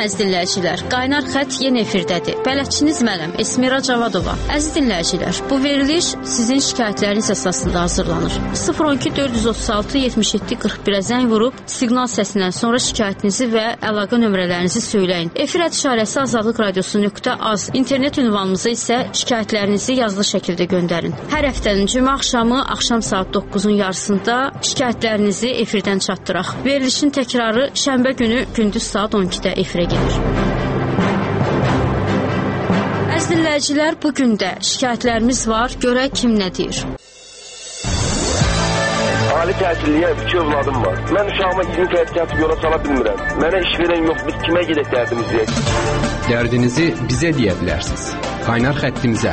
əziz dinləyicilər, Qaynar xətt yeni efirdədir. Bələdçiniz mənəm, Esmira Cavadova. Əziz dinləyicilər, bu veriliş sizin şikayətləriniz əsasında hazırlanır. 012-436-77-41-ə zəng vurub, siqnal səsindən sonra şikayətinizi və əlaqə nömrələrinizi söyləyin. Efir işarəsi Azadlıq Radiosu.az, internet ünvanımıza isə şikayətlərinizi yazılı şəkildə göndərin. Hər həftənin cümə axşamı, axşam saat 9-un yarısında şikayətlərinizi efirdən çatdıraq. Verilişin təkrarı şənbə günü gündüz saat 12-də efirə gedir. Əziz dinləyicilər, bugün də şikayətlərimiz var. Görək kim nə deyir. Ali təhsilliyə 2 övladım var. Mən uşağıma 20 kəyət gəlib yola sala bilmirəm. Mənə iş verən yox, biz kimə gedək dərdimizi? Dərdinizi bizə deyə bilərsiniz. Qaynar xəttimizə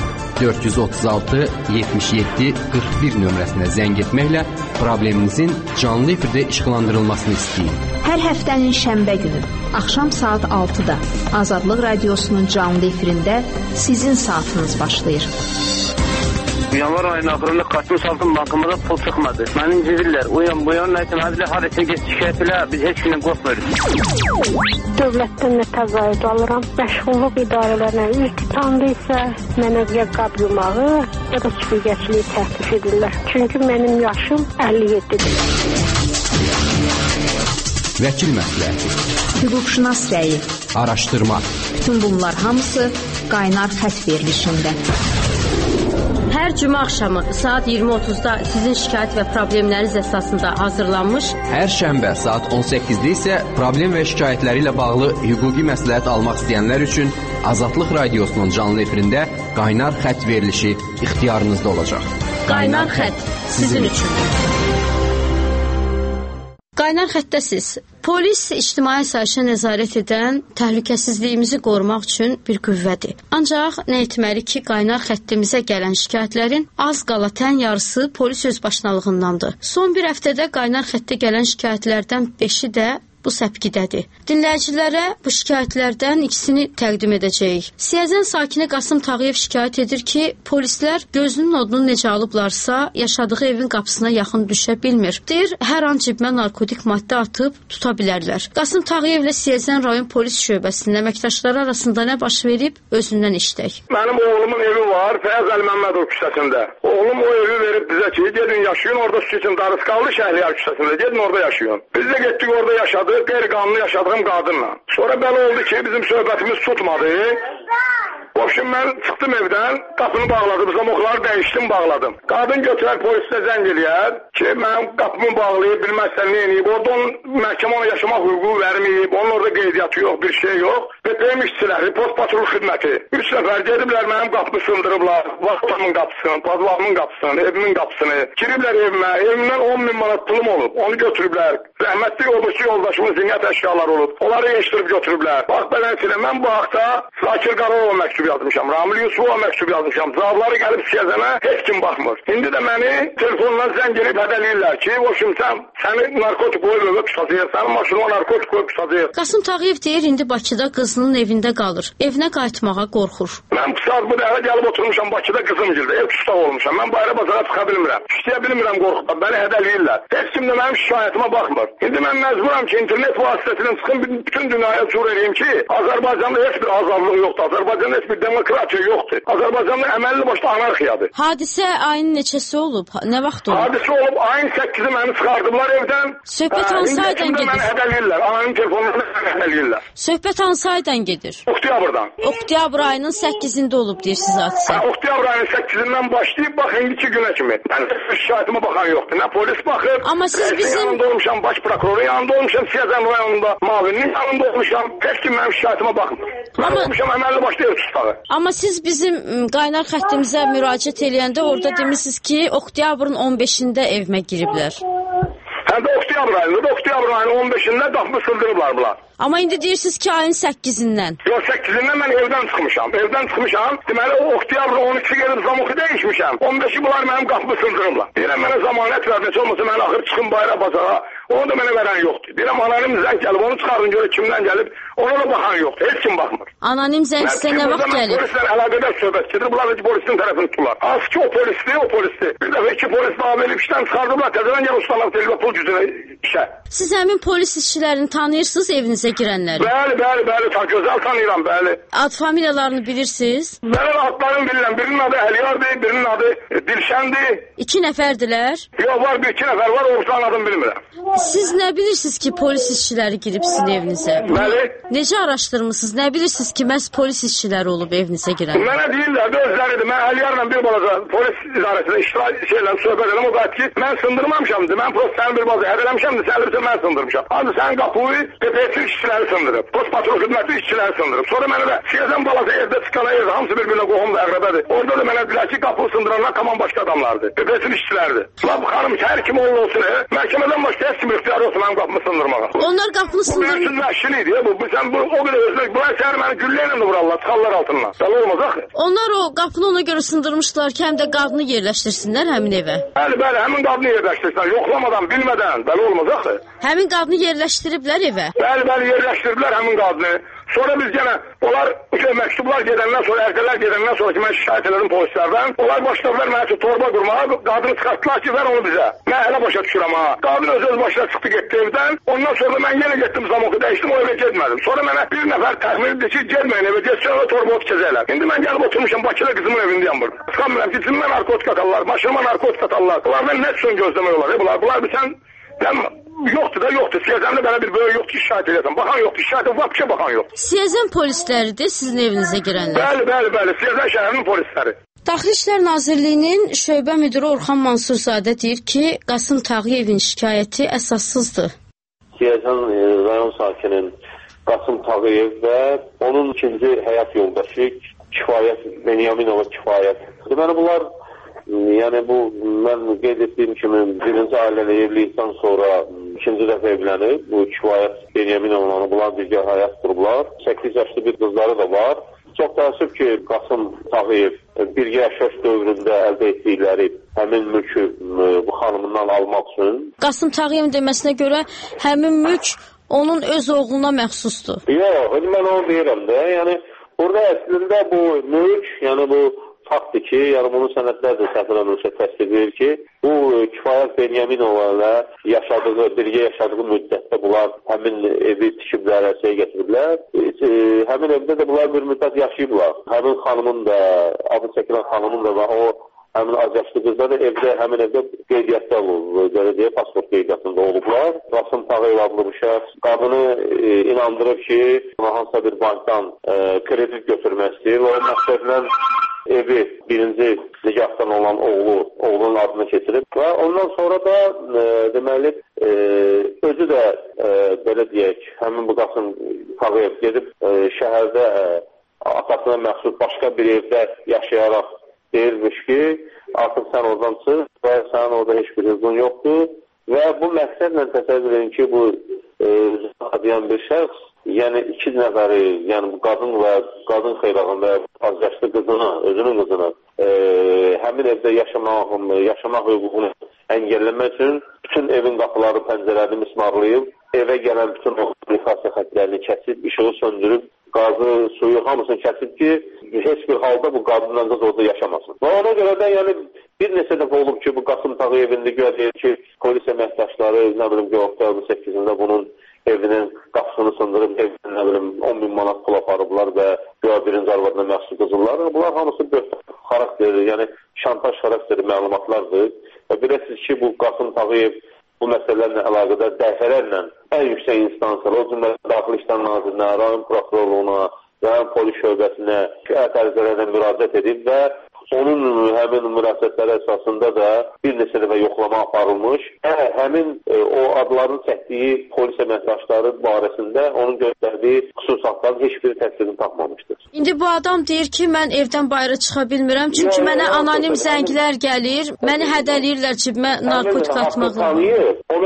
436-77-41 nömrəsinə zəng etməklə probleminizin canlı efirdə işıqlandırılmasını istəyin. Hər həftənin şənbə günü, axşam saat 6-da Azadlıq Radiosunun canlı efirində sizin saatınız başlayır. Yanvar ayının axırında kaçmış altın bankımıza pul çıxmadı. Məni incidirlər. Uyan, nəysə, hədilə harəsə geç şikayət elə, biz heç gündən qorxmuyoruz. Dövlətdən nə təzayüd alıram. Məşğulluq idarələrlə iltitamda isə mənə qəb yumağı ya da süpürgəçiliyi təklif edirlər. Çünki mənim yaşım 57-dir. Vəkil məsləhəti, hüquqşünas rəyi, araşdırma. Bütün bunlar hamısı Qaynar xətt verilişində. Hər cümə axşamı saat 20:30-da sizin şikayət və problemləriniz əsasında hazırlanmış. Hər şənbə saat 18-də isə problem və şikayətləri ilə bağlı hüquqi məsləhət almaq istəyənlər üçün Azadlıq Radiosunun canlı efirində Qaynar xətt verilişi ixtiyarınızda olacaq. Qaynar xətt sizin üçün. Qaynar xəttəsiz. Polis ictimai asayişə nəzarət edən təhlükəsizliyimizi qorumaq üçün bir qüvvədir. Ancaq nə etməli ki, qaynar xəttimizə gələn şikayətlərin az qala tən yarısı polis özbaşınalığındandır. Son bir həftədə qaynar xəttə gələn şikayətlərdən 5-i də bu səpkidədir. Dinləyicilərə bu şikayətlərdən ikisini təqdim edəcəyik. Siyəzən sakini Qasım Tağıyev şikayət edir ki, polislər gözünün odunu necə alıblarsa, yaşadığı evin qapısına yaxın düşə bilmir. Deyir, hər an cibmə narkotik maddə atıb tuta bilərlər. Qasım Tağıyevlə Siyəzən rayon polis şöbəsinin əməkdaşları arasında nə baş verib, özündən işlək. Mənim oğlumun evi var, Fəyaz Əli Məmmədov küçəsində. Oğlum o evi verib bizə ki, gedin yaşayın, orada su için Darısqallı Şəhriyar küçəsində, gedin orada yaşayın. Biz də getdik orada yaşadık. Qeyri-qanuni yaşadığım qadınla. Sonra belə oldu ki, bizim söhbətimiz tutmadı. Boşum mən çıxdım evdən, qapını bağladım, zamokları dəyişdim, bağladım. Qadın götürər polislə zəng eləyər ki, mənim qapımı bağlayıb, bilməzsən nə eləyib. Orada onun məhkəmə ona yaşamaq hüququ verməyib, onun orada qeydiyyatı yox, bir şey yox. BPM işçiləri, post patrol xidməti 3 nəfər gediblər, mənim qapımı sındırıblar. Vaxtamın qapısını, bazılarımın qapısını, evimin qapısını. Giriblər evimə, evimdən 10 min manat pulum olub, onu götürüblər. Rəhmətli yoldaşı yoldaşımın zinət əşyaları olub, onları yeşdirib götürüblər. Bax, belənçilə, mən bu haqda Zakir Qaralova məktub yazmışam, Ramil Yusufova məktub yazmışam. Zavları gəlib Siyəzənə heç kim baxmır. İndi də məni telefonla zəng edib hədələyirlər ki, boşum səni narkotik qoyub evə tutacaq, sənin maşınıma narkotik qoyub tutacaq. Qasım Tağıyev deyir, indi Bakıda qızının evində qalır. Evinə qayıtmağa qorxur. Mən bu saat bu dəfə gəlib oturmuşam Bakıda qızımgildə, ev tutaq olmuşam. Mən bayra bazara çıxa bilmirəm. İşləyə bilmirəm qorxudan, bəni hədələyirlər. Heç kim də mənim şikayətimə baxmır. İndi mən məcburam ki, internet vasitəsilə çıxım, bütün dünyaya cür edeyim ki, Azərbaycanda heç bir azadlıq yoxdur, Azərbaycanda heç bir demokratiya yoxdur. Azərbaycanda əməlli başda anarxiyadır. Hadisə ayın neçəsi olub? Nə vaxt olub? Hadisə olub, ayın 8-i məni çıxardıblar evdən. Söhbət hansı aydan gedir? Məni hədələyirlər, ananın telefonlarını məni hədələyirlər. Söhbət hansı aydan gedir? Oktyabrdan. Oktyabr ayının 8-də olub deyirsiniz hadisə. Oktyabr ayının 8-dən başlayıb, bax, indiki günə kimi. Mən şikayetimə baxan yoxdur. Nə polis baxır, amma siz bizim yanında olmuşam, baş prokurorun yanında olmuşam, Siyəzən rayonunda, Mavinin yanında olmuşam. Heç kim mənim şikayetimə baxmır. Mən olmuşam əməlli başda ev tutağı. Amma siz bizim qaynar xəttimizə müraciət eləyəndə orada demişsiniz ki, Oktyabrın 15-də evimə giriblər. Həm də Oktyabr ayında, Oktyabr ayının 15-də qapımı sındırıblar bunlar. Amma indi deyirsiniz ki, ayın 8-dən. Yox, 8-dən mən evdən çıxmışam. Deməli, o Oktyabrın 12-si gedib zamoku dəyişmişəm. 15-i bunlar mənim qapımı sındırıblar. Deyirəm, mənə zamanət ver, neçə olmasa mən axır çıxım bayra bazara. Onu da mənə verən yoxdur. Deyirəm, anonim zəng gəlib, onu çıxarın görə kimdən gəlib. Ona da baxan yoxdur, heç kim baxmır. Anonim zəng sizə nə vaxt gəlib? Polislə əlaqədar söhbət gedir, bunlar da ki, polisin tərəfini tuturlar. Az ki, o polisdir. Bir dəfə 2 polis daha verib işdən çıxardıblar, təzələn gəl ustalar telefon pul gücünə işə. Siz həmin polis işçilərini tanıyırsınız, evinizə girənləri? Bəli, gözəl tanıyıram, bəli. Ad familiyalarını bilirsiniz? Bəli, adlarını bilirəm. Birinin adı Əliyardır, birinin adı Dilşəndir. 2 nəfərdilər? Yox, var, 1-2 nəfər var, oğuzların adını bilmirəm. Siz nə bilirsiniz ki, polis işçiləri girib sizin evinizə? Bəli. Necə araşdırmısınız? Nə bilirsiniz ki, məhz polis işçiləri olub evinizə girən? Mənə deyirlər, özləridir. Mən Əliyarla bir balaca polis idarəsində iştirak söhbət edəm. O qayıt ki, mən sındırmamışamdır. Mən prost sənin bir balaca hədələmişamdır. Sən bilirsən, mən sındırmışam. Ancaq sənin qapıyı PPS işçiləri sındırıb. Post patrol xidməti işçiləri sındırıb. Sonra mənə də Siyəzən balaca evdə çıxana evdə hamısı bir-birinə qohum da əqrəbədir. Orada da mənə dedilər ki, qapıyı sındıranlar tamam başqa adamlardır. PPS işçiləridir. Lab xanım, hər kim olsun, məhkəmədən başqa heç kim ixtiyarı olsun mənim qapımı sındırmağa. Onlar qapını sındırır. Bu bir vəhşilidir. Sən o qədər özlük. Bunlar səhər məni gülləylə də vurarlar, çıxarlar altından. Dəli olmaz axı. Onlar o qapını ona görə sındırmışlar ki, həm də qadını yerləşdirsinlər həmin evə. Bəli, həmin qadını yerləşdirsinlər. Yoxlamadan, bilmədən. Dəli olmaz axı. Həmin qadını yerləşdiriblər evə. Bəli, yerləşdirdilər həmin qadını. Sonra biz yenə, onlar məktublar gedəndən sonra, ərkələr gedəndən sonra ki, mən şikayət edirəm polislərdən. Onlar başladılar mənə ki, torba qurmağa, qadını çıxartdılar ki, ver onu bizə. Mən hələ başa düşürəm ha. Qadın öz başına çıxdı, getdi evdən. Ondan sonra mən yenə getdim, zamoku dəyişdim, o evə getmədim. Sonra mənə bir nəfər təxmin etdi ki, getməyin evə, getsən o torba ot kəzəklər. İndi mən gəlib oturmuşam, Bakıda qızımın evindəyəm burada. Sıxanmıram ki, cimə narkotik atarlar, başıma narkotik atarlar. Bunlardan nə üçün gözləmək olar? Bunlar bir sən... Yoxdur da, yoxdur. Siyəzəndə belə bir böyük yoxdur, şikayət edəsən. Baxan yoxdur, şikayətə vapşə baxan yoxdur. Siyəzən polisləridir sizin evinizə girənlər? Bəli. Siyəzən şəhərinin polisləri. Daxili İşlər Nazirliyinin şöbə müdiri Orxan Mansurzadə deyir ki, Qasım Tağıyevin şikayəti əsassızdır. Siyəzən rayon sakinin Qasım Tağıyev və onun ikinci həyat yoldaşı Kifayət Benyaminova Kifayət. Deməli bunlar yəni bu mən qeyd etdiyim kimi birinci ailələ evlilikdən sonra ikinci dəfə evlənib. Bu Kifayət Benyaminova bunlar birgə həyat qurublar. 8 yaşlı bir qızları da var. Çox təəssüf ki, Qasım Tağıyev birgə yaşayış dövründə əldə etdikləri həmin mülkü bu xanımından almaq üçün. Qasım Tağıyevin deməsinə görə həmin mülk onun öz oğluna məxsusdur. Yox, mən onu deyirəm də. Yəni burada əslində bu mülk, yəni bu faktdır ki, yəni bunun sənədlər də səhvələnirsə təsdiqləyir ki, bu Kifayət Benyaminova ilə birgə yaşadığı müddətdə bunlar həmin evi tikiblər, ərsəyə gətiriblər. Həmin evdə də bunlar bir müddət yaşayıblar. Həmin xanımın da, adı çəkilən xanımın da və o həmin az yaşlı qızlar da həmin evdə qeydiyyatda olub, pasport qeydiyyatında olublar. Qasım Tağıyev adlı bu şəxs qadını inandırıb ki, hansısa bir bankdan kredit götürmək istəyir və o məqsədlə evi birinci nikahdan olan oğlunun adını keçirib və ondan sonra da deməli özü də belə deyək, həmin bu Qasım Tağıyev gedib şəhərdə atasına məxsus başqa bir evdə yaşayaraq deyirmiş ki, artıq sən oradan çıx və sənin orada heç bir hüququn yoxdur və bu məqsədlə təsəvvür edin ki, bu deyən bir şəxs, yəni 2 nəfəri, yəni bu qadın və qadın xeyrağın və az yaşlı qızını, özünün qızını həmin evdə yaşamaq hüququnu əngəlləmək üçün bütün evin qapıları, pəncərələrini mismarlayıb, evə gələn bütün o kommunikasiya xətlərini kəsib, işığı söndürüb, qazı, suyu hamısını kəsib ki, heç bir halda bu qadınla qız orada yaşamasın. Və ona görə də yəni bir neçə dəfə olub ki, bu Qasım Tağıyevində güya deyir ki, polis əməkdaşları, nə bilim, oktyabrın 8-də bunun evinin qapısını sındırıb, evinin, nə bilim, 10 bin manat pul aparıblar və güya birinci arvadına məxsus qızırlar. Bunlar hamısı xarakterli, yəni şantaj xarakterli məlumatlardır. Və biləsiniz ki, bu Qasım Tağıyev bu məsələlərlə əlaqədar dəfələrlə ən yüksək instansiyara, o cümlədən Daxili İşlər Nazirinə, rayon prokurorluğuna, rayon polis şöbəsinə ərizələrlə müraciət edib və onun həmin müraciətləri əsasında da bir neçə dəfə yoxlama aparılmış və həmin o adların çəkdiyi polis əməkdaşları barəsində onun göstərdiyi xüsusiyyətlərin heç bir təsirini tapmamışdır. İndi bu adam deyir ki, mən evdən bayıra çıxa bilmirəm, çünki mənə anonim zənglər gəlir, məni hədələyirlər cibimə narkotik atmaqla. Ona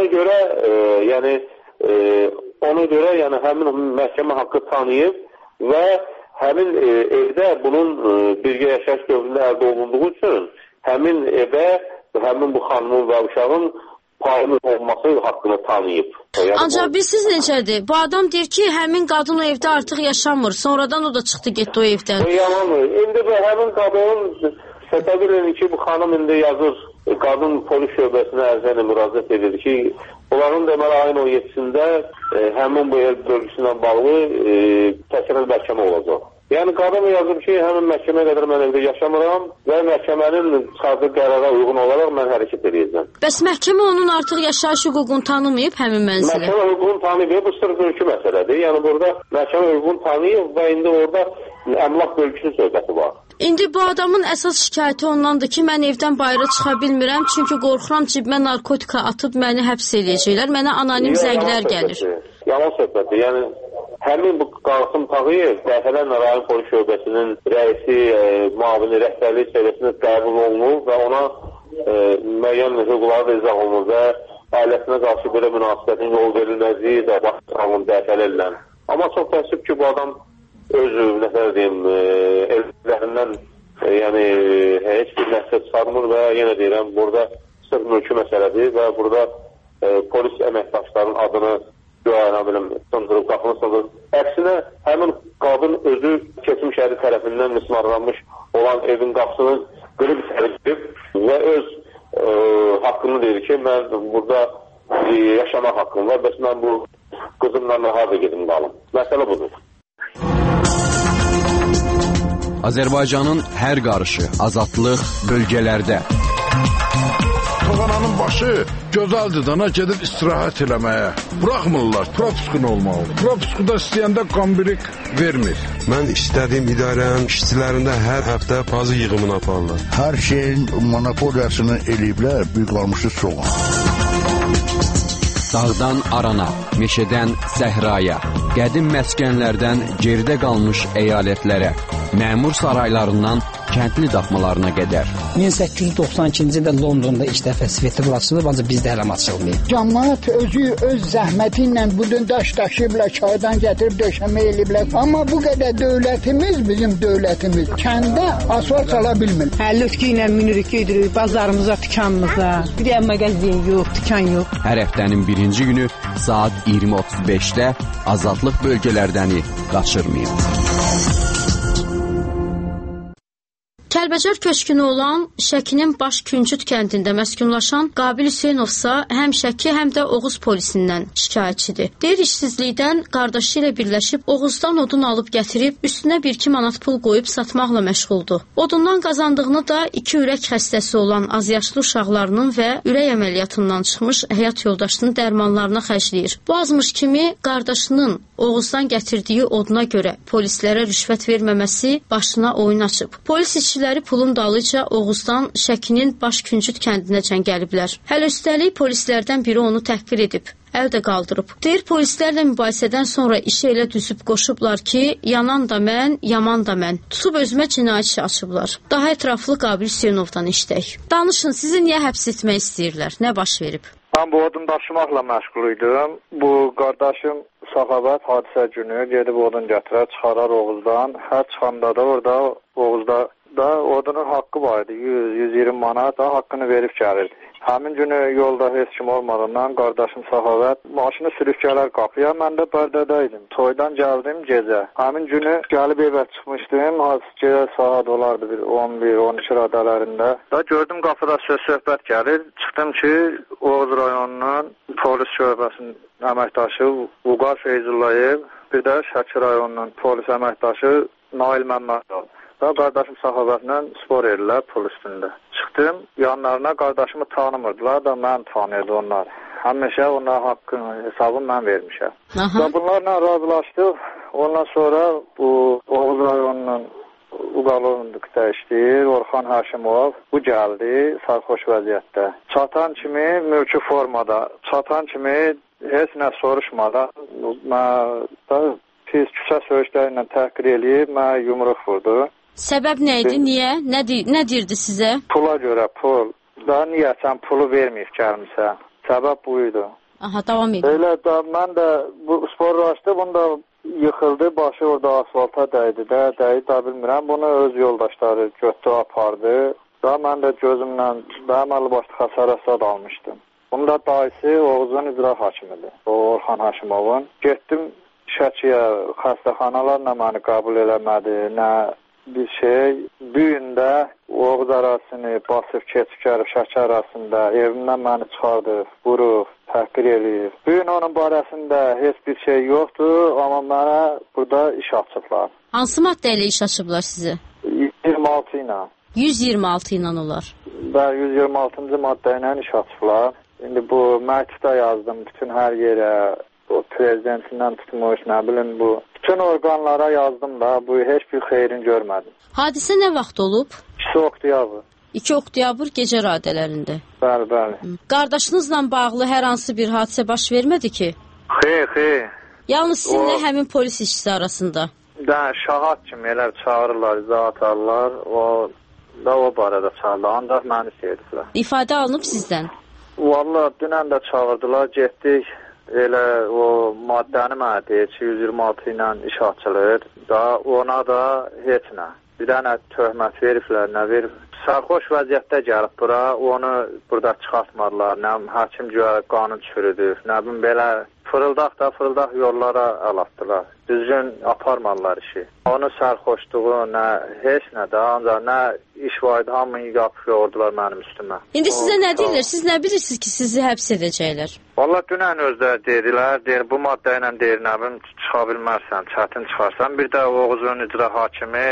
görə həmin məhkəmə haqqı tanıyıb və həmin evdə bunun birgə yaşayış dövründə əldə olunduğu üçün həmin evə, həmin bu xanımın və uşağın payının olması haqqını tanıyıb. Ancaq bilirsiniz necədir? Bu adam deyir ki, həmin qadın o evdə artıq yaşamır. Sonradan o da çıxdı, getdi o evdən. Yalanmır. İndi bu həmin qadının təsəvvür edin ki, bu xanım indi yazır qadın polis şöbəsinə ərizə ilə müraciət edir ki, onların deməli ayın 17-sində həmin bu yer bölgüsü ilə bağlı təkrar məhkəmə olacaq. Yəni qadın yazıb ki, həmin məhkəməyə qədər mən evdə yaşamıram və məhkəmənin çıxardığı qərara uyğun olaraq mən hərəkət edəcəm. Bəs məhkəmə onun artıq yaşayış hüququnu tanımayıb həmin mənzilə? Məhkəmə hüququnu tanıyıb, bu sırf mülki məsələdir. Yəni burada məhkəmə hüququnu tanıyıb və indi orada əmlak bölgüsü söhbəti var. İndi bu adamın əsas şikayəti ondandır ki, mən evdən bayıra çıxa bilmirəm, çünki qorxuram cibimə narkotika atıb məni həbs eləyəcəklər, mənə anonim zənglər gəlir. Yalan söhbətdir. Yəni həmin bu Qasım Tağıyev dəfələrlə rayon polis şöbəsinin rəisi, müavini, rəhbərlik səviyyəsində qəbul olunub və ona müəyyən hüquqları da izah olunur və ailəsinə qarşı belə münasibətin yol verilməzliyi də başlanılır dəfələrlə. Amma çox təəssüf ki, bu adam öz evlərindən yəni heç bir nəticə çıxarmır və yenə deyirəm, burada sırf mülki məsələdir və burada polis əməkdaşlarının adını sındırıb, qapını sındırıb. Əksinə, həmin qadın özü kesim şəhəri tərəfindən mismarlanmış olan evin qapısını qırıb sərgib və öz haqqını deyir ki, mən burada yaşamaq haqqım var, bəs mən bu qızımla harada gedim qalım. Məsələ budur. Azərbaycanın hər qarışı, azadlıq bölgələrdə. Toğananın başı gözəldir dana gedib istirahət eləməyə. Buraxmırlar, propuskun olmalı. Propuskuda istəyəndə qambirik vermir. Mən istədiyim idarənin işçilərində hər həftə pazı yığımını aparırlar. Hər şeyin monopoliyasını eləyiblər, büyük qalmışı soğan. Dağdan arana, meşədən səhraya, qədim məskənlərdən geridə qalmış əyalətlərə, məmur saraylarından kəndli daxmalarına qədər. 1892-ci ildə Londonda ilk dəfə svetofor açılıb, ancaq bizdə hələ açılmayıb. Cəmaət özü öz zəhməti ilə bu gün daş daşıyıblar, çaydan gətirib döşəmə eləyiblər. Amma bu qədər dövlətimiz, bizim dövlətimiz kəndə asfalt sala bilmir. Lütki ilə minirik, gedirik bazarımıza, dükanımıza. Bir də mağazin yox, dükan yox. Hər həftənin birinci günü saat 20:35-də azadlıq bölgələrdəni qaçırmayın. Kəlbəcər köçkünü olan Şəkinin Baş Küncüt kəndində məskunlaşan Qabil Hüseynovsa həm Şəki, həm də Oğuz polisindən şikayətçidir. Deyir, işsizlikdən qardaşı ilə birləşib Oğuzdan odun alıb gətirib, üstünə 1-2 manat pul qoyub satmaqla məşğuldur. Odundan qazandığını da 2 ürək xəstəsi olan azyaşlı uşaqlarının və ürək əməliyyatından çıxmış həyat yoldaşının dərmanlarına xərcləyir. Bu azmış kimi qardaşının Oğuzdan gətirdiyi oduna görə polislərə rüşvət verməməsi başına oyun açıb. Polis işçiləri pulun dalıca Oğuzdan Şəkinin Baş Küncüt kəndinəcən gəliblər. Hələ üstəlik polislərdən biri onu təhqir edib. Əl də qaldırıb. Deyir, polislərlə mübahisədən sonra işi elə düzüb qoşublar ki, yanan da mən, yaman da mən. Tutub özümə cinayət işi açıblar. Daha ətraflı Qabil Hüseynovdan işlək. Danışın, sizi niyə həbs etmək istəyirlər? Nə baş verib? Mən bu odun daşımaqla məşğul idim. Bu qardaşım Səxavət hadisə günü gedib odun gətirər, çıxarar Oğuzdan. Hər çıxanda da orada Oğuzda da odunun haqqı var idi. 100-120 manat da haqqını verib gəlirdi. Həmin günü yolda heç kim olmadığından qardaşım Səxavət maşını sürüb gələr qapıya. Mən də pərdədə idim. Toydan gəldim gecə. Həmin günü gəlib evə çıxmışdım. Gecə saat olardı bir 11-12 radələrində. Da gördüm qapıda söhbət gəlir. Çıxdım ki, Oğuz rayonunun polis şöbəsinin əməkdaşı Vüqar Feyzullayev, bir də Şəki rayonunun polis əməkdaşı Nail Məmmədov. Da qardaşım Səxavətlə spor edirlər pul üstündə. Çıxdım, yanlarına qardaşımı tanımırdılar da mən tanıyırdı onlar. Həmişə onların haqqını, hesabını mən vermişəm. Və bunlarla razılaşdıq. Ondan sonra bu Oğuz rayonunun Uqalovundukda işləyir, Orxan Həşimov. Bu gəldi sarxoş vəziyyətdə. Çatan kimi mülki formada, çatan kimi heç nə soruşmadan mən pis küçə söyüşləri ilə təhqir eləyib, mənə yumruq vurdu. Səbəb nə idi? Niyə? Nə deyirdi sizə? Pula görə pul. Daha niyə sən pulu verməyib gəlmisən? Səbəb bu idi. Aha, davam edin. Elə də mən də bu sporlaşdı, bunda yıxıldı, başı orada asfalta dəydi də bilmirəm. Bunu öz yoldaşları götdü, apardı. Da mən də gözümlə əməli başlı xəsarət almışdım. Bunda dayısı Oğuzun icra hakimidir, Orxan Həşimovun. Getdim Şəkiyə, xəstəxanalarla məni qəbul eləmədi, nə bir şey. Düyündə Oğuz arasını basıb keçib Şəki arasında evindən məni çıxardıb, vurub, təhqir eləyib. Düyün onun barəsində heç bir şey yoxdur, amma mənə burada iş açıblar. Hansı maddə ilə iş açıblar sizi? 126 ilə. 126 ilə olar. Və 126-cı maddə ilə iş açıblar. İndi bu məktubda yazdım bütün hər yerə, o prezidentindən tutmuş, nə bilim bu. Bütün orqanlara yazdım da, bu heç bir xeyrini görmədim. Hadisə nə vaxt olub? 2 oktyabr. 2 oktyabr gecə radələrində. Bəli, bəli. Qardaşınızla bağlı hər hansı bir hadisə baş vermədi ki? Xeyr. Yalnız sizinlə həmin polis işçisi arasında. Şahad kimi elə çağırırlar, izahat alırlar, o barədə çağırırlar, ancaq məni istəyirlər. İfadə alınıb sizdən? Vallahi dünən də çağırdılar, getdik. Elə o maddəni mənə deyir ki, 126 ilə iş açılır. Ona da heç nə. Bir dənə töhmət veriblər, nə verib. Sərxoş vəziyyətdə gəlib bura, onu burada çıxartmadılar. Nə hakim güya qanun çürüdür, nə bilim belə fırıldaq yollara əl atdılar. Düzgün aparmadılar işi. Onun sərxoşluğu nə, heç nə də, ancaq nə iş var idi, hamını yapıb yordular mənim üstümə. İndi sizə nə deyirlər? Siz nə bilirsiniz ki, sizi həbs edəcəklər? Valla dünən özləri dedilər, bu maddə ilə deyir, nə bilim, çıxa bilmərsən, çətin çıxarsan. Bir də Oğuzun icra hakimi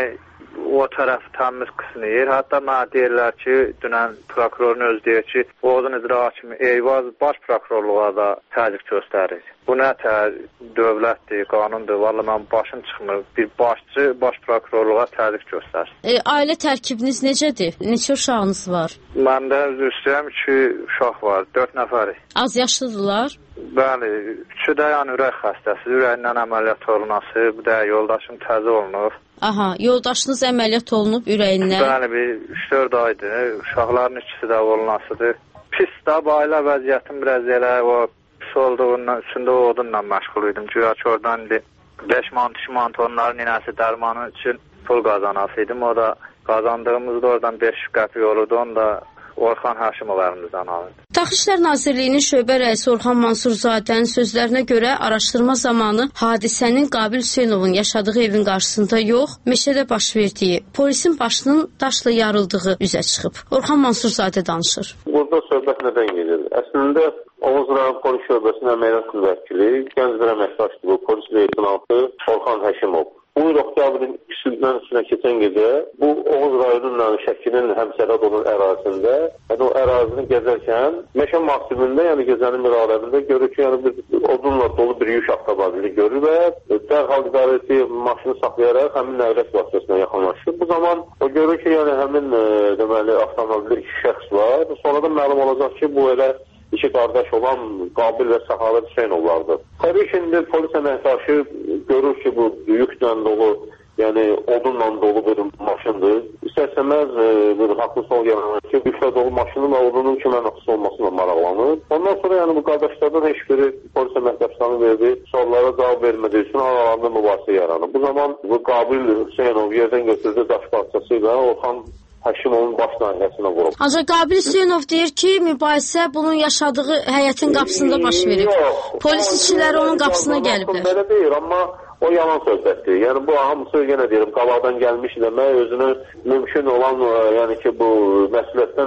o tərəfi təmiz qısnıyır. Hətta mənə deyirlər ki, dünən prokurorun özü deyir ki, Oğuzun icra hakimi Eyvaz baş prokurorluğa da təzyiq göstərir. Bu nə dövlətdir, qanundur. Valla mən başım çıxmır. Bir başçı baş prokurorluğa təzyiq göstərir. Ailə tərkibiniz necədir? Neçə uşağınız var? Məndə üzr istəyirəm 2 uşaq var, 4 nəfəri. Az yaşlıdırlar? Bəli, 3-ü də yəni ürək xəstəsi, ürəyindən əməliyyat olunası, bir də yoldaşım təzə olunub. Aha, yoldaşınız əməliyyat olunub ürəyindən? Bəli, bir 3-4 aydır. Uşaqların ikisi də olunasıdır. Pis də, ailə vəziyyətim biraz elə o pis olduğundan, üstündə o odunla məşğul idim. Güya ki, oradan 5 manat, 2 manat onların ninəsi dərmanı üçün pul qazanasıydım. O da qazandığımızda oradan 5 qəpik olurdu, onu da Orxan Həşimov əlimizdən alırdı. Daxili İşlər Nazirliyinin şöbə rəisi Orxan Mansurzadənin sözlərinə görə araşdırma zamanı hadisənin Qabil Hüseynovun yaşadığı evin qarşısında yox, meşədə baş verdiyi, polisin başının daşla yarıldığı üzə çıxıb. Orxan Mansurzadə danışır. Burada söhbət nədən gedir? Əslində Oğuz rayon polis şöbəsinin əməliyyat vəkili, gənc bir əməkdaşdır bu, polis leytenantı Orxan Həşimov. Bu oktyabrın 2-dən üstünə keçən gecə bu Oğuz rayonunla Şəkinin həmsərhəd olan ərazisində, yəni o ərazini gəzərkən meşə mahsulunda, yəni gecənin bir aləmində görür ki, yəni bir odunla dolu bir yük avtomobili görür və dərhal idarəti maşını saxlayaraq həmin nəqliyyat vasitəsinə yaxınlaşır. Bu zaman o görür ki, yəni həmin deməli avtomobildə 2 şəxs var. Sonradan məlum olacaq ki, bu elə 2 qardaş olan Qabil və Səxavət Hüseynovlardır. Təbii ki, indi polis əməkdaşı görür ki, bu yüklə dolu, yəni odunla dolu bir maşındır. İstərsəməz bir haqlı sol yaranır ki, yüklə dolu maşının və odunun kimə nəqsi olmasıyla maraqlanır. Ondan sonra yəni bu qardaşlardan heç biri polis əməkdaşlarının verdiyi suallara cavab vermədiyi üçün aralarında mübahisə yaranır. Bu zaman bu Qabil Hüseynov yerdən götürdüyü daş parçası ilə Orxan Həşimovun baş nahiyəsinə vurub. Ancaq Qabil Hüseynov deyir ki, mübahisə bunun yaşadığı həyətin qapısında baş verib. Polis işçiləri onun qapısına gəliblər. Belə deyir, amma o yalan söhbətdir. Yəni bu hamısı yenə deyirəm, qabaqdan gəlmiş demək, özünü mümkün olan, yəni ki, bu məsuliyyətdən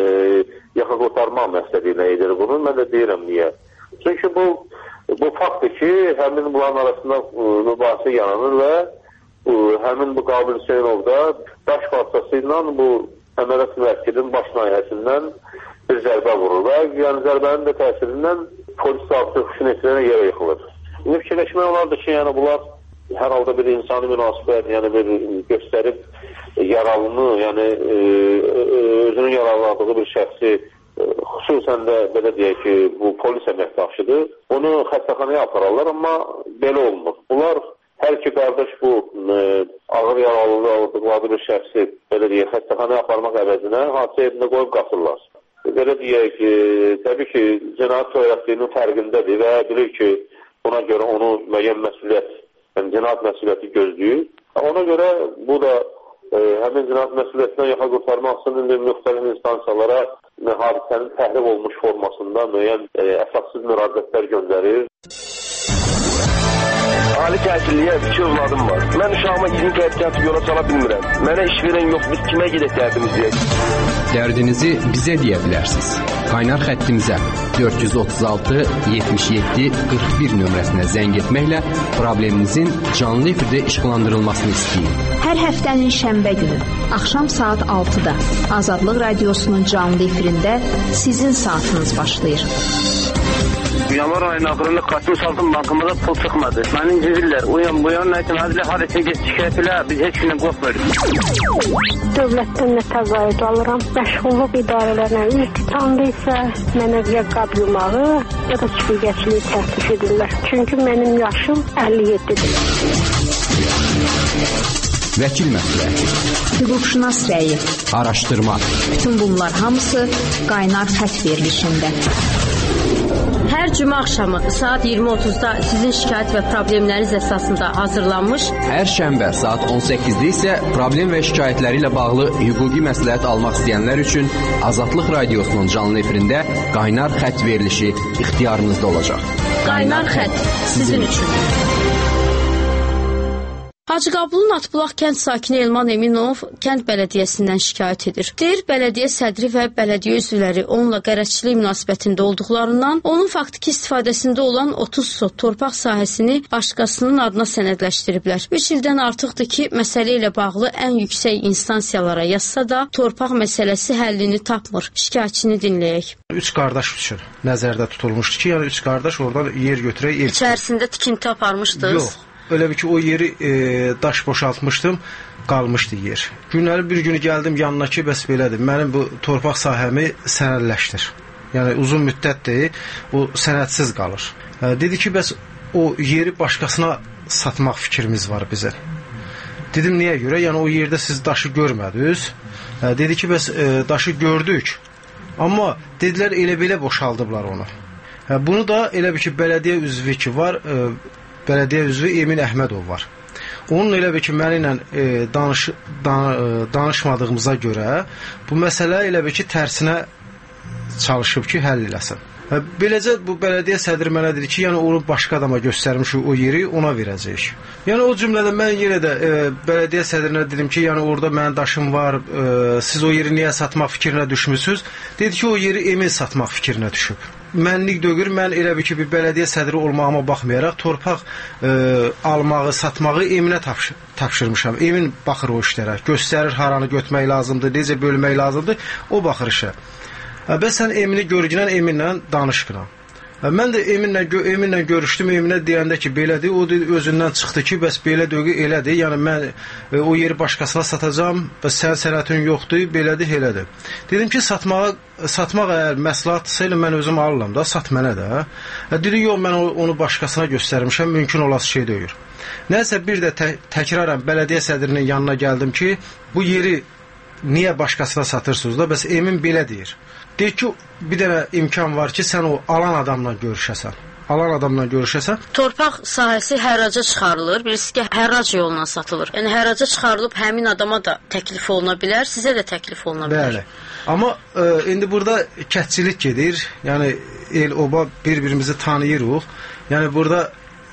yaxa qurtarmaq məqsədi ilə edir bunu. Mən də deyirəm niyə. Çünki bu faktdır ki, həmin bunların arasında mübahisə yaranır və həmin bu Qabil Hüseynov da daş parçası ilə bu əməliyyat vəkilinin baş nahiyəsindən bir zərbə vurur və yəni zərbənin də təsirindən polis artıq hüsn etdirənə yerə yıxılır. İndi fikirləşmək olardı ki, yəni bunlar hər halda bir insani münasibət, yəni bir göstərib yaralını, yəni özünün yaraladığı bir şəxsi, xüsusən də belə deyək ki, bu polis əməkdaşıdır. Onu xəstəxanaya apararlar, amma belə olmur. Bunlar hər iki qardaş bu ağır yaralılığı aldıqları bir şəxsi belə deyək, xəstəxanaya aparmaq əvəzinə hadisə yerində qoyub qaçırlar. Belə deyək ki, təbii ki, cinayət törətdiyinin fərqindədir və bilir ki, buna görə onu müəyyən məsuliyyət, yəni cinayət məsuliyyəti gözləyir. Ona görə bu da həmin cinayət məsuliyyətindən yaxa qurtarmaq üçün müxtəlif instansiyalara hadisənin təhrif olmuş formasında müəyyən əsassız müraciətlər göndərir. Ali təhsilliyə 2 övladım var. Mən uşağıma 20 qəpik atıb yola sala bilmirəm. Mənə iş verən yox, biz kimə gedək dərdimiz deyək? Dərdinizi bizə deyə bilərsiniz. Qaynar xəttimizə 436 77 41 nömrəsinə zəng etməklə probleminizin canlı efirdə işıqlandırılmasını istəyin. Hər həftənin şənbə günü axşam saat 6-da Azadlıq Radiosunun canlı efirində sizin saatınız başlayır. Yanvar ayının axırında Qasım Saltın bankımıza pul çıxmadı. Məni incidirlər. Bu yan nəticə hadilə hadisə şikayət elə, biz heç kimdən qorxmuyoruz. Dövlətdən nə təqaüd alıram. Məşğulluq idarələrinə üz tutandıysa, mənə ya qab yumağı, ya da çiftçiliyi təklif edirlər. Çünki mənim yaşım 57-dir. Vəkil məsləhəti, hüquqşünas rəyi, araşdırma. Bütün bunlar hamısı qaynar xətt verilişində. Hər cümə axşamı saat 20:30-da sizin şikayət və problemləriniz əsasında hazırlanmış. Hər şənbə saat 18-də isə problem və şikayətləri ilə bağlı hüquqi məsləhət almaq istəyənlər üçün Azadlıq Radiosunun canlı efirində qaynar xətt verilişi ixtiyarınızda olacaq. Qaynar xətt sizin üçün. Hacıqabulun Atbulaq kənd sakini Elman Eminov kənd bələdiyyəsindən şikayət edir. Deyir, bələdiyyə sədri və bələdiyyə üzvləri onunla qərəzçilik münasibətində olduqlarından onun faktiki istifadəsində olan 30 sot torpaq sahəsini başqasının adına sənədləşdiriblər. 3 ildən artıqdır ki, məsələ ilə bağlı ən yüksək instansiyalara yazsa da torpaq məsələsi həllini tapmır. Şikayətçini dinləyək. 3 qardaş üçün nəzərdə tutulmuşdu ki, yəni 3 qardaş oradan yer götürək. İçərisində tikinti aparmışdınız? Yox. Öyle bir ki o yeri daş boşaltmışdım, qalmışdı yer. Günləri bir günü gəldim yanına ki, bəs belədir, mənim bu torpaq sahəmi sənədləşdir. Yəni uzun müddətdir, o sənədsiz qalır. Dedi ki, bəs o yeri başqasına satmaq fikrimiz var bizə. Dedim, niyə görə? Yəni o yerdə siz daşı görmədiniz. Dedi ki, bəs daşı gördük. Amma dedilər, elə belə boşaldıblar onu. Bunu da elə bir ki, bələdiyyə üzvü ki var, bələdiyyə üzvü Emin Əhmədov var. Onun elə bir ki, mənimlə danışmadığımıza görə bu məsələ elə bir ki, tərsinə çalışıb ki, həll eləsin. Beləcə bu bələdiyyə sədri mənə dedi ki, yəni onu başqa adama göstərmiş o yeri ona verəcəyik. Yəni o cümlədə mən yenə də bələdiyyə sədrinə dedim ki, yəni orada mənim daşım var, siz o yeri niyə satmaq fikrinə düşmüsünüz? Dedi ki, o yeri Emin satmaq fikrinə düşüb. Mənlik dögür, mən elə bir ki, bir bələdiyyə sədri olmağıma baxmayaraq torpaq almağı, satmağı Eminə tapşırmışam. Emin baxır o işlərə, göstərir haranı götürmək lazımdır, necə bölmək lazımdır, o baxır işə. Bəs sən Emini görgünən Eminlə danışqıram. Mən də Eminlə görüşdüm, Eminə deyəndə ki, belədir, o özündən çıxdı ki, bəs belə dögü elədir, yəni mən o yeri başqasına satacam, bəs sən sənətin yoxdur, belədir, elədir. Dedim ki, satmaq əgər məsləhətdirsə ilə mən özüm alıram da, sat mənə də. Dedi, yox, mən onu başqasına göstərmişəm, mümkün olası şey deyir. Nəysə bir də təkrarən bələdiyyə sədrinin yanına gəldim ki, bu yeri niyə başqasına satırsınız da, bəs Emin belə deyir. Deyir ki, bir dənə imkan var ki, sən o alan adamla görüşəsən. Torpaq sahəsi hərraca çıxarılır. Birisi ki, hərrac yolla satılır. Yəni hərraca çıxarılıb həmin adama da təklif oluna bilər, sizə də təklif oluna bilər. Bəli. Amma indi burada kətçilik gedir. Yəni el-oba bir-birimizi tanıyırıq. Yəni burada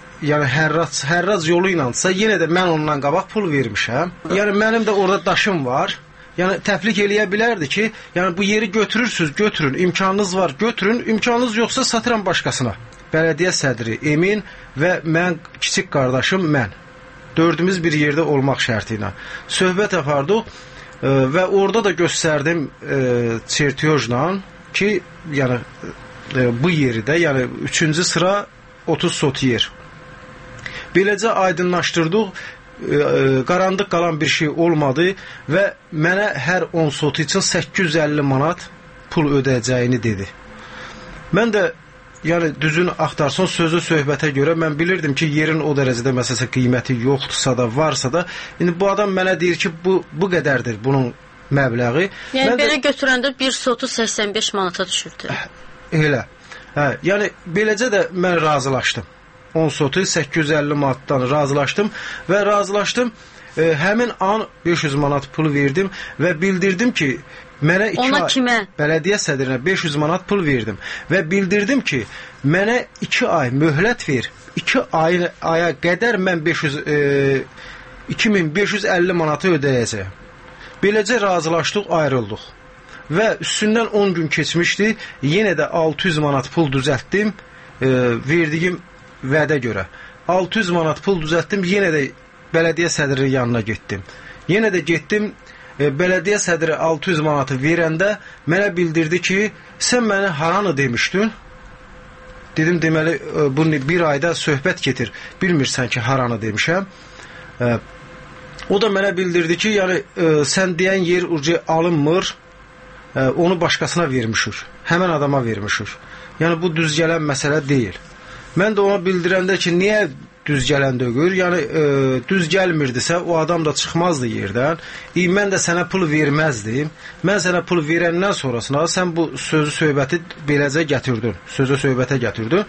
hərrac yolu ilənsə, yenə də mən ondan qabaq pul vermişəm. Yəni mənim də orada daşım var. Yəni təflik eləyə bilərdi ki, yəni bu yeri götürürsüz, götürün, imkanınız var, götürün, imkanınız yoxsa satıram başqasına. Bələdiyyə sədri Emin və mən kiçik qardaşım mən. Dördümüz bir yerdə olmaq şərti ilə söhbət apardıq və orada da göstərdim çertyojla ki, yəni bu yeri də, yəni 3-cü sıra 30 sot yer. Beləcə aydınlaşdırdıq. Qarandıq qalan bir şey olmadı və mənə hər 10 sotu üçün 850 manat pul ödəyəcəyini dedi. Mən də yəni düzün axtarsın sözü söhbətə görə mən bilirdim ki, yerin o dərəcədə məsələsə qiyməti yoxdursa da, varsa da, indi bu adam mənə deyir ki, bu qədərdir bunun məbləği. Yəni belə götürəndə bir sotu 85 manata düşürdü. Elə. Yəni beləcə də mən razılaşdım. 10 sotu 850 manatdan razılaşdım və razılaşdım. Həmin an 500 manat pul verdim və bildirdim ki, mənə 2 ay bələdiyyə sədrinə 500 manat pul verdim və bildirdim ki, mənə 2 ay möhlət ver, 2 aya qədər mən 2550 manatı ödəyəcəyəm. Beləcə razılaşdıq, ayrıldıq. Və üstündən 10 gün keçmişdi, yenə də 600 manat pul düzəltdim, verdiyim vədə görə. 600 manat pul düzəltdim, yenə də bələdiyyə sədrinin yanına getdim. Yenə də getdim, bələdiyyə sədri 600 manatı verəndə mənə bildirdi ki, sən mənə haranı demişdin? Dedim, deməli, bu bir ayda söhbət getir, bilmirsən ki, haranı demişəm. O da mənə bildirdi ki, yəni sən deyən yer alınmır, onu başqasına vermişik, həmən adama vermişik. Yəni bu düz gələn məsələ deyil. Mən də ona bildirəndə ki, niyə düz gələn dögür, yəni düz gəlmirdisə o adam da çıxmazdı yerdən. Mən də sənə pul verməzdim. Mən sənə pul verəndən sonrasına sən bu sözü söhbəti beləcə gətirdin, sözü söhbətə gətirdin.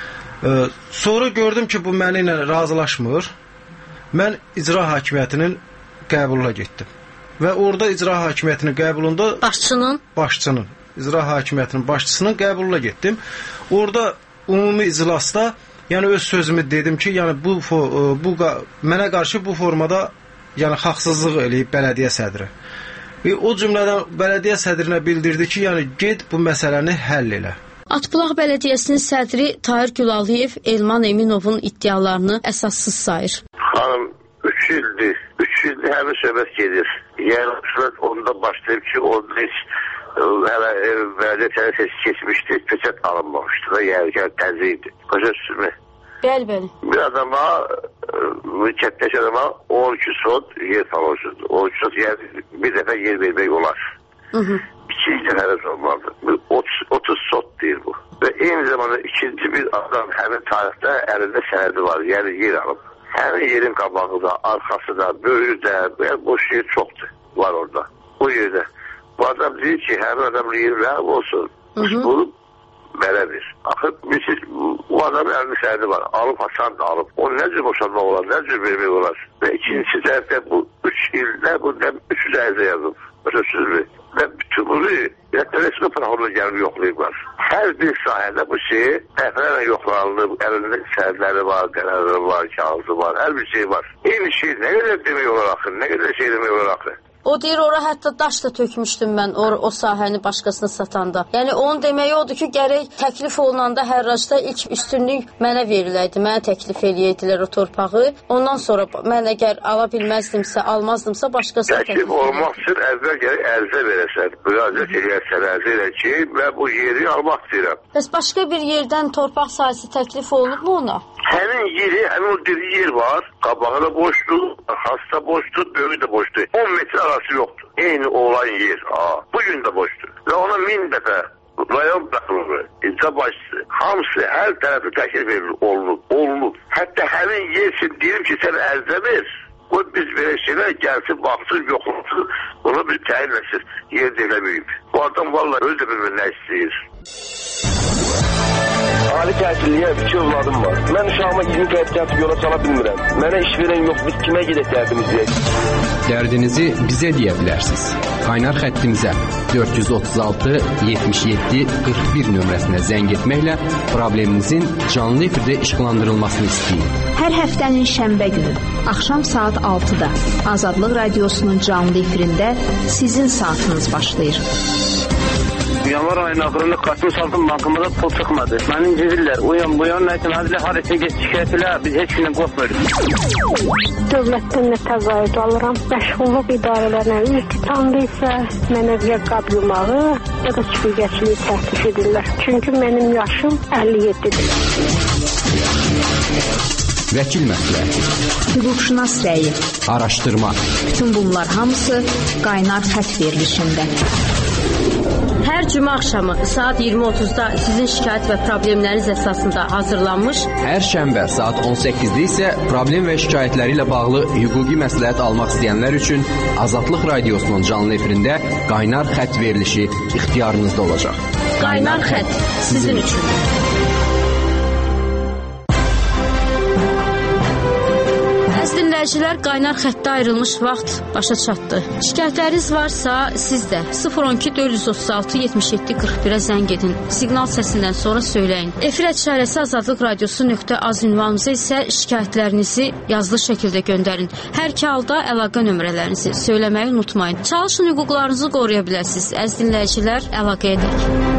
Sonra gördüm ki, bu mənə ilə razılaşmır. Mən icra hakimiyyətinin qəbuluna getdim. Və orada icra hakimiyyətinin qəbulunda başçının, icra hakimiyyətinin başçısının qəbuluna getdim. Orada ümumi iclasda yəni öz sözümü dedim ki, yəni bu mənə qarşı bu formada yəni haqsızlıq eləyib bələdiyyə sədri. Və o cümlədən bələdiyyə sədrinə bildirdi ki, yəni get bu məsələni həll elə. Atbulaq Bələdiyyəsinin sədri Tahir Gülaliyev Elman Eminovun iddialarını əsassız sayır. Xanım, 3 ildir həmin söhbət gedir. Yəni onda başlayıb ki, onda heç hələ bələdiyyə seçki keçmişdi, peçət alınmamışdı da, yəni təzə idi. Başa Bəli. Bir adama, kətləş adama 12 sot yer tanırsınız. 12 sot yəni bir dəfə yer vermək olar. 2 dəfə olmalıdır. 30 sot deyir bu. Və eyni zamanda ikinci bir adam həmin tarixdə əlində sənədi var, yəni yer alıb. Həmin yerin qabağı da, arxası da, böyrü də, boş yer çoxdur, var orada. O yerdə. Bu adam deyir ki, həmin adam yer rəhəm olsun. Bunu belə bir. Axı, bu adamın əlində sənədi var. Alıb, Hasan da alıb. O nə cür boşanmaq olar, nə cür vermək olar. Və ikinci tərəfdə bu 3 ildə bu 300 ərizə yazıb. Və bütün bunu resmi prokurorluğa gəlib yoxlayıblar. Hər bir sahədə bu şey dəfələrlə yoxlanılıb, əlində sənədləri var, qərarları var, kağızı var, hər bir şey var. Eyni şey nə qədər demək olar axı, nə qədər şey demək olar axı. O deyir, ora hətta daş da tökmüşdüm mən o sahəni başqasına satanda. Yəni onun deməyi odur ki, gərək təklif olunanda hərracda ilk üstünlük mənə veriləydi, mənə təklif eləyirdilər o torpağı. Ondan sonra mən əgər ala bilməzdimsə, almazdımsa başqasına təklif olmaq üçün əvvəl gərək ərizə verəsən, müraciət eləyərsən ərizə elə ki, və bu yeri almaq istəyirəm. Bəs başqa bir yerdən torpaq sahəsi təklif olunub mu ona? Həmin yeri, həmin o dediyi yer var, qabağı da boşdur, arxası da boşdur, böyü də boşdur. 10 metre arası yoxdur. Eyni olan yer. Bugün də boşdur. Və ona 1000 dəfə rayon prokuroru, icra başçısı, hamısı hər tərəfli təklif olunub. Hətta həmin yer üçün deyim ki, sən ərizə ver. Qoy biz belə şeylər gəlsin, baxsın, yoxlasın, bunu bir təyin etsin. Yer deyiləməyib. Bu adam vallahi öz də bilmir nə istəyir. Ali təhsilliyə 2 övladım var. Mən uşağıma 20 qəd gəlib yola sala bilmirəm. Mənə iş verən yox, biz kimə gedək dərdimizi? Dərdinizi bizə deyə bilərsiniz. Qaynar xəttimizə 436 77 41 nömrəsinə zəng etməklə probleminizin canlı efirdə işıqlandırılmasını istəyin. Hər həftənin şənbə günü axşam saat 6-da Azadlıq Radiosunun canlı efirində sizin saatınız başlayır. Yanvar ayının axırında kartımı saldım, bankımda pul çıxmadı. Məni incidirlər. Bu yan nəyəsin, hədilə harəsə geç şikayət elə, biz heç gündən qorxmuyoruz. Dövlətdən nə təqaüd alıram. Məşğulluq idarələrinə üz tutandı isə mənə ya qab yumağı, ya da süpürgəçiliyi təklif edirlər. Çünki mənim yaşım 57-dir. Vəkil məsləhəti, hüquqşünas rəyi, araşdırma. Bütün bunlar hamısı qaynar xətt verilişində. Hər cümə axşamı saat 20:30-da sizin şikayət və problemləriniz əsasında hazırlanmış. Hər şənbə saat 18-də isə problem və şikayətləri ilə bağlı hüquqi məsləhət almaq istəyənlər üçün Azadlıq Radiosunun canlı efirində qaynar xətt verilişi ixtiyarınızda olacaq. Qaynar xətt sizin üçün. dinləyicilər, qaynar xəttə ayrılmış vaxt başa çatdı. Şikayətləriniz varsa, siz də 012 436 77 41-ə zəng edin. Siqnal səsindən sonra söyləyin. Efir @azadlıqradiosu.az ünvanımıza isə şikayətlərinizi yazılı şəkildə göndərin. Hər iki halda əlaqə nömrələrinizi söyləməyi unutmayın. Çalışın, hüquqlarınızı qoruya biləsiniz. Əziz dinləyicilər, əlaqə edək.